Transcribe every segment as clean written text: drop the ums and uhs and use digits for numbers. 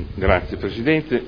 Grazie Presidente.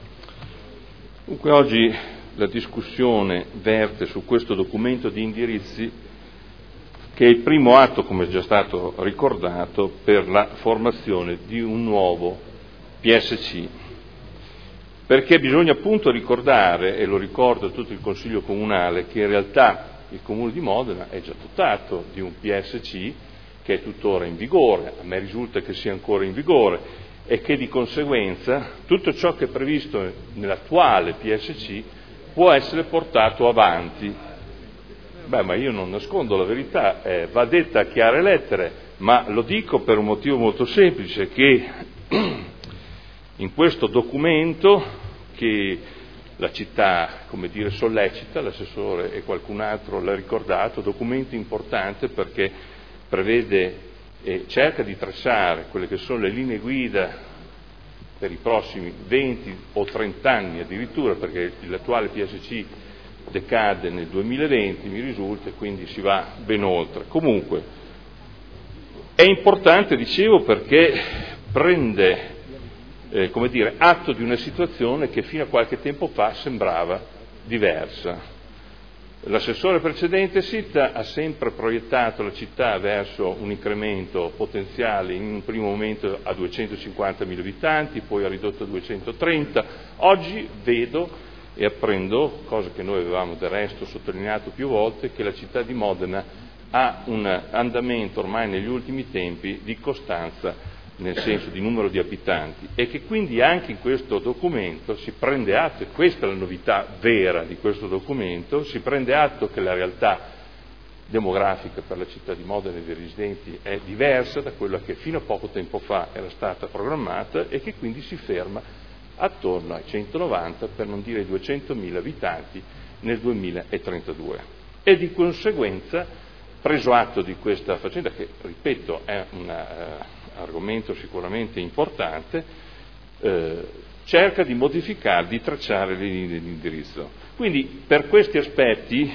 Dunque oggi la discussione verte su questo documento di indirizzi che è il primo atto, come è già stato ricordato, per la formazione di un nuovo PSC, perché bisogna appunto ricordare, e lo ricorda tutto il Consiglio Comunale, che in realtà il Comune di Modena è già dotato di un PSC che è tuttora in vigore, a me risulta che sia ancora in vigore, e che di conseguenza tutto ciò che è previsto nell'attuale PSC può essere portato avanti. Ma io non nascondo la verità, va detta a chiare lettere, ma lo dico per un motivo molto semplice, che in questo documento che la città, sollecita, l'assessore e qualcun altro l'ha ricordato, documento importante perché prevede e cerca di tracciare quelle che sono le linee guida per i prossimi 20 o 30 anni addirittura, perché l'attuale PSC decade nel 2020, mi risulta, e quindi si va ben oltre. Comunque è importante, dicevo, perché prende atto di una situazione che fino a qualche tempo fa sembrava diversa. L'assessore precedente Sitta ha sempre proiettato la città verso un incremento potenziale in un primo momento a 250.000 abitanti, poi ha ridotto a 230. Oggi vedo e apprendo, cosa che noi avevamo del resto sottolineato più volte, che la città di Modena ha un andamento ormai negli ultimi tempi di costanza nel senso di numero di abitanti, e che quindi anche in questo documento si prende atto, e questa è la novità vera di questo documento, si prende atto che la realtà demografica per la città di Modena e dei residenti è diversa da quella che fino a poco tempo fa era stata programmata, e che quindi si ferma attorno ai 190, per non dire 200.000 abitanti nel 2032. E di conseguenza, preso atto di questa faccenda, che ripeto è un argomento sicuramente importante, cerca di modificare, di tracciare le linee di indirizzo. Quindi per questi aspetti,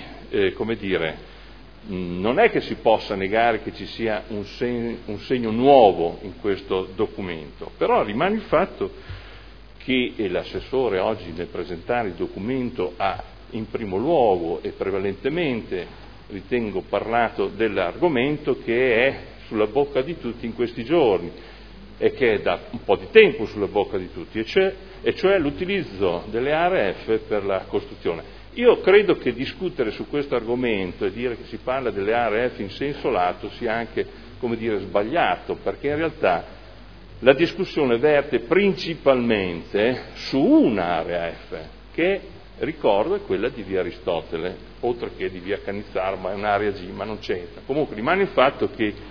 non è che si possa negare che ci sia un segno nuovo in questo documento, però rimane il fatto che l'assessore oggi nel presentare il documento ha in primo luogo e prevalentemente, ritengo, parlato dell'argomento che è sulla bocca di tutti in questi giorni e che è da un po' di tempo sulla bocca di tutti, e cioè l'utilizzo delle ARF per la costruzione. Io credo che discutere su questo argomento e dire che si parla delle ARF in senso lato sia anche, sbagliato, perché in realtà la discussione verte principalmente su una ARF, che ricordo è quella di via Aristotele, oltre che di via Canizzaro, ma è un'area G, ma non c'entra. Comunque rimane il fatto che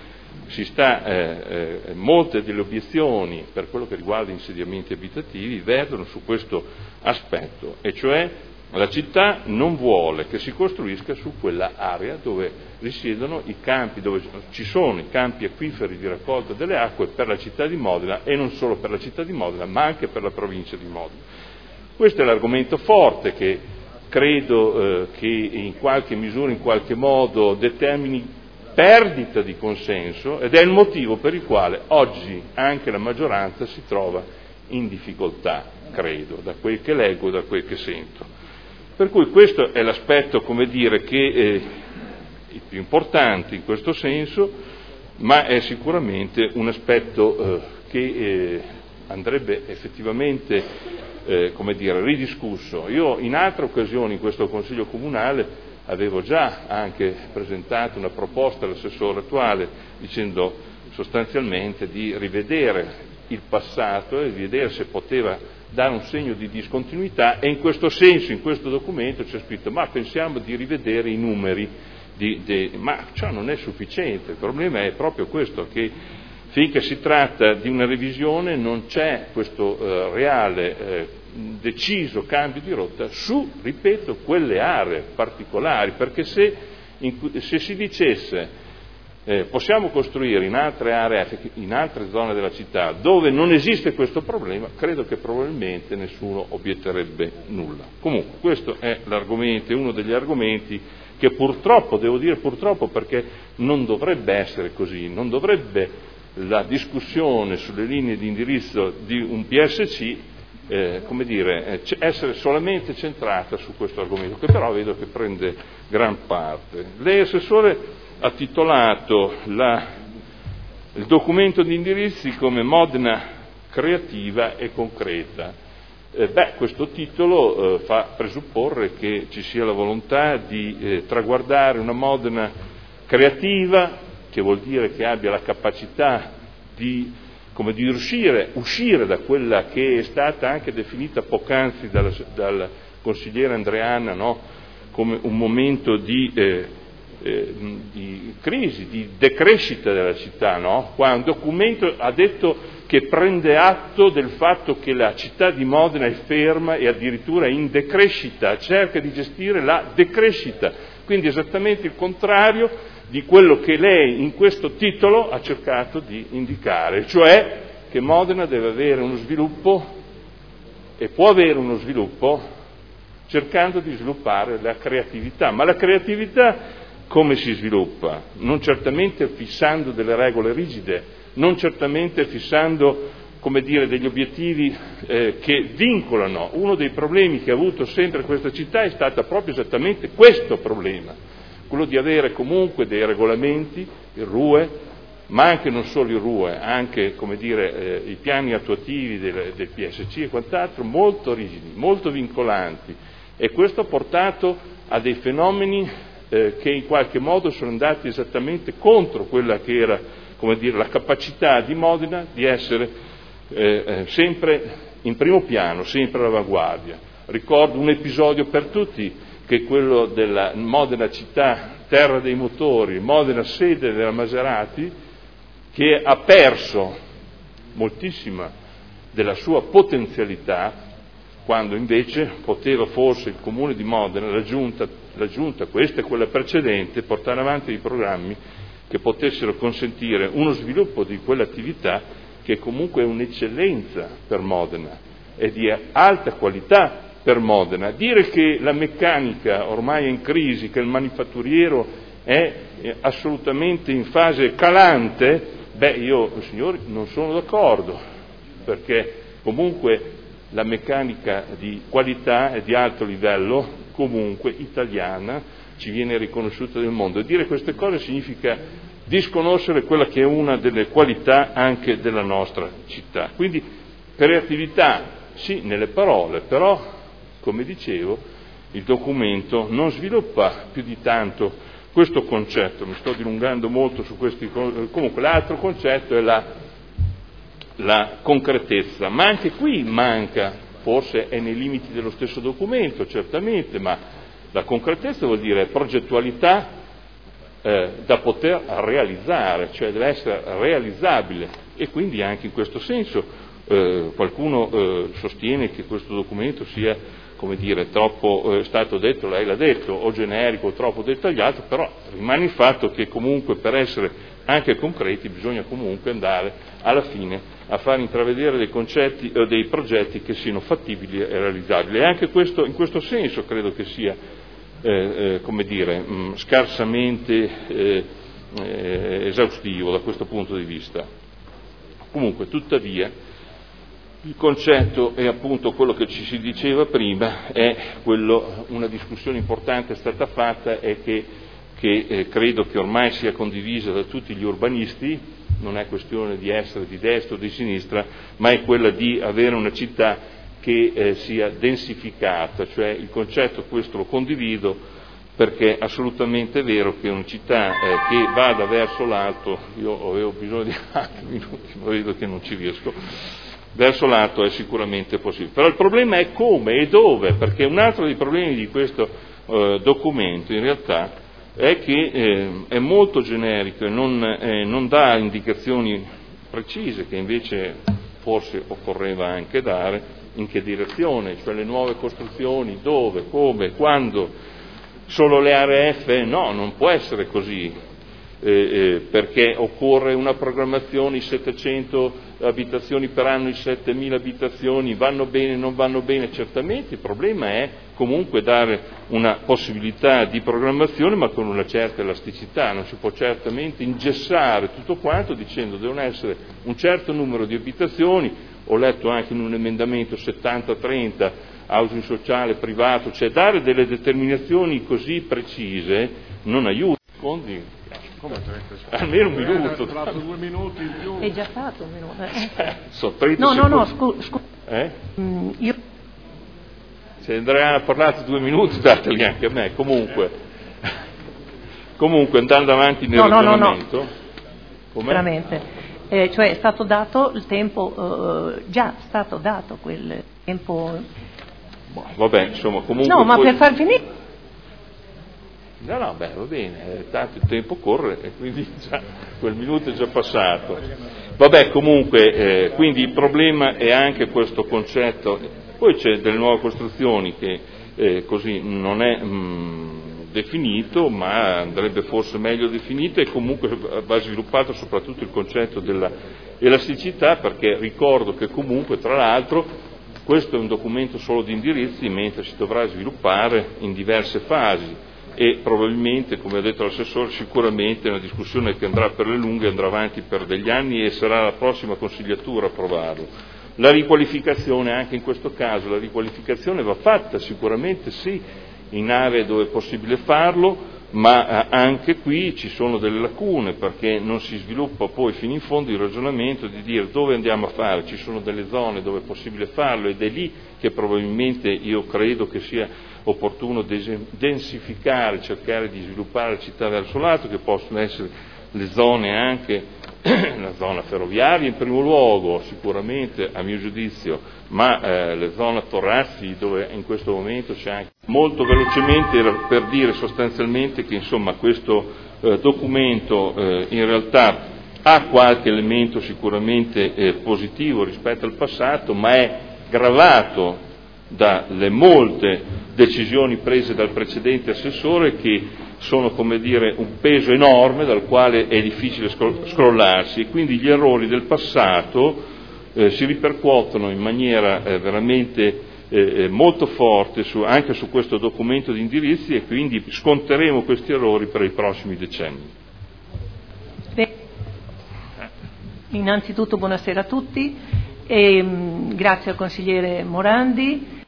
molte delle obiezioni per quello che riguarda gli insediamenti abitativi vertono su questo aspetto, e cioè la città non vuole che si costruisca su quella area dove risiedono i campi, dove ci sono i campi acquiferi di raccolta delle acque per la città di Modena, e non solo per la città di Modena, ma anche per la provincia di Modena. Questo è l'argomento forte che credo che in qualche misura, in qualche modo, determini perdita di consenso, ed è il motivo per il quale oggi anche la maggioranza si trova in difficoltà, credo, da quel che leggo, da quel che sento. Per cui questo è l'aspetto, che è il più importante in questo senso, ma è sicuramente un aspetto che andrebbe effettivamente ridiscusso. Io in altre occasioni in questo Consiglio Comunale avevo già anche presentato una proposta all'assessore attuale dicendo sostanzialmente di rivedere il passato e di vedere se poteva dare un segno di discontinuità, e in questo senso in questo documento c'è scritto ma pensiamo di rivedere i numeri, ma ciò non è sufficiente. Il problema è proprio questo, che finché si tratta di una revisione non c'è questo reale deciso cambio di rotta su, ripeto, quelle aree particolari, perché se si dicesse possiamo costruire in altre aree, in altre zone della città dove non esiste questo problema, credo che probabilmente nessuno obietterebbe nulla. Comunque questo è l'argomento, è uno degli argomenti che purtroppo, devo dire purtroppo, perché non dovrebbe essere così, non dovrebbe la discussione sulle linee di indirizzo di un PSC, essere solamente centrata su questo argomento, che però vedo che prende gran parte. Lei, Assessore, ha titolato il documento di indirizzi come Modena creativa e concreta. Questo titolo fa presupporre che ci sia la volontà di traguardare una Modena creativa, che vuol dire che abbia la capacità di uscire da quella che è stata anche definita poc'anzi dal consigliere Andreanna, no? Come un momento di crisi, di decrescita della città, no? Qua un documento ha detto che prende atto del fatto che la città di Modena è ferma e addirittura in decrescita, cerca di gestire la decrescita, quindi esattamente il contrario di quello che lei in questo titolo ha cercato di indicare, cioè che Modena deve avere uno sviluppo e può avere uno sviluppo cercando di sviluppare la creatività. Ma la creatività come si sviluppa? Non certamente fissando delle regole rigide, non certamente fissando, degli obiettivi che vincolano. Uno dei problemi che ha avuto sempre questa città è stato proprio esattamente questo problema, quello di avere comunque dei regolamenti, il RUE, ma anche non solo il RUE, anche i piani attuativi del PSC e quant'altro, molto rigidi, molto vincolanti, e questo ha portato a dei fenomeni che in qualche modo sono andati esattamente contro quella che era la capacità di Modena di essere sempre in primo piano, sempre all'avanguardia. Ricordo un episodio per tutti, che è quello della Modena città, terra dei motori, Modena sede della Maserati, che ha perso moltissima della sua potenzialità, quando invece poteva forse il Comune di Modena, la Giunta, questa e quella precedente, portare avanti dei programmi che potessero consentire uno sviluppo di quell'attività che comunque è un'eccellenza per Modena, è di alta qualità per Modena. Dire che la meccanica ormai è in crisi, che il manifatturiero è assolutamente in fase calante, io, signori, non sono d'accordo, perché comunque la meccanica di qualità e di alto livello, comunque italiana, ci viene riconosciuta nel mondo. E dire queste cose significa disconoscere quella che è una delle qualità anche della nostra città. Quindi creatività sì nelle parole, però, come dicevo, il documento non sviluppa più di tanto questo concetto. Mi sto dilungando molto su questi. Comunque l'altro concetto è la concretezza, ma anche qui manca, forse è nei limiti dello stesso documento, certamente, ma la concretezza vuol dire progettualità da poter realizzare, cioè deve essere realizzabile, e quindi anche in questo senso qualcuno sostiene che questo documento sia, troppo, stato detto, lei l'ha detto, o generico o troppo dettagliato, però rimane il fatto che comunque per essere anche concreti bisogna comunque andare alla fine a far intravedere dei concetti o dei progetti che siano fattibili e realizzabili. E anche in questo senso credo che sia scarsamente esaustivo da questo punto di vista. Comunque, tuttavia, il concetto è appunto quello che ci si diceva prima, è quello, una discussione importante è stata fatta e che credo che ormai sia condivisa da tutti gli urbanisti, non è questione di essere di destra o di sinistra, ma è quella di avere una città che sia densificata, cioè il concetto questo lo condivido, perché è assolutamente vero che una città che vada verso l'alto, io avevo bisogno di altri minuti, ma vedo che non ci riesco, verso l'alto è sicuramente possibile. Però il problema è come e dove, perché un altro dei problemi di questo documento in realtà è che è molto generico e non dà indicazioni precise, che invece forse occorreva anche dare, in che direzione, cioè le nuove costruzioni, dove, come, quando, solo le aree F? No, non può essere così. perché occorre una programmazione, i 700 abitazioni per anno, i 7.000 abitazioni, vanno bene, non vanno bene? Certamente, il problema è comunque dare una possibilità di programmazione ma con una certa elasticità, non si può certamente ingessare tutto quanto dicendo devono essere un certo numero di abitazioni. Ho letto anche in un emendamento 70-30, housing sociale, privato, cioè dare delle determinazioni così precise non aiuta. Almeno un minuto. 2 minuti in più. È già stato un minuto. Sono 30 secondi. No, scusa. Io... Se Andrea ha parlato 2 minuti, dateli anche a me. Comunque andando avanti nel ragionamento. No. Veramente. Cioè è stato dato il tempo, già stato dato quel tempo. Vabbè, insomma, comunque. No, ma per far finire. No, va bene, tanto il tempo corre e quindi già quel minuto è già passato. Vabbè, comunque, quindi il problema è anche questo concetto. Poi c'è delle nuove costruzioni che così non è definito, ma andrebbe forse meglio definito, e comunque va sviluppato soprattutto il concetto della elasticità, perché ricordo che comunque, tra l'altro, questo è un documento solo di indirizzi, mentre si dovrà sviluppare in diverse fasi e probabilmente, come ha detto l'assessore, sicuramente è una discussione che andrà per le lunghe, andrà avanti per degli anni e sarà la prossima consigliatura a approvarlo. La riqualificazione, anche in questo caso, la riqualificazione va fatta sicuramente sì, in aree dove è possibile farlo, ma anche qui ci sono delle lacune, perché non si sviluppa poi fino in fondo il ragionamento di dire dove andiamo a fare. Ci sono delle zone dove è possibile farlo ed è lì che probabilmente io credo che sia opportuno densificare, cercare di sviluppare la città verso l'alto, che possono essere le zone anche la zona ferroviaria in primo luogo, sicuramente a mio giudizio, ma le zone Torrazzi, dove in questo momento c'è anche. Molto velocemente per dire sostanzialmente che insomma questo documento in realtà ha qualche elemento sicuramente positivo rispetto al passato, ma è gravato dalle molte decisioni prese dal precedente assessore che sono, come dire, un peso enorme dal quale è difficile scrollarsi, e quindi gli errori del passato si ripercuotono in maniera veramente molto forte anche su questo documento di indirizzi, e quindi sconteremo questi errori per i prossimi decenni. Innanzitutto buonasera a tutti e grazie al consigliere Morandi.